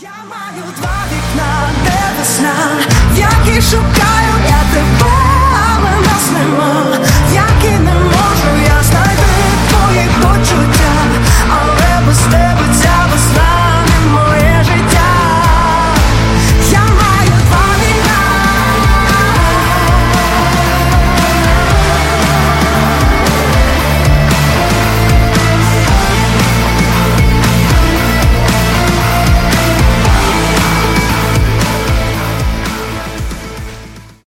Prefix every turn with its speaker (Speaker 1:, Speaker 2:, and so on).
Speaker 1: Я маю два вікна, де весна, в якій шукаю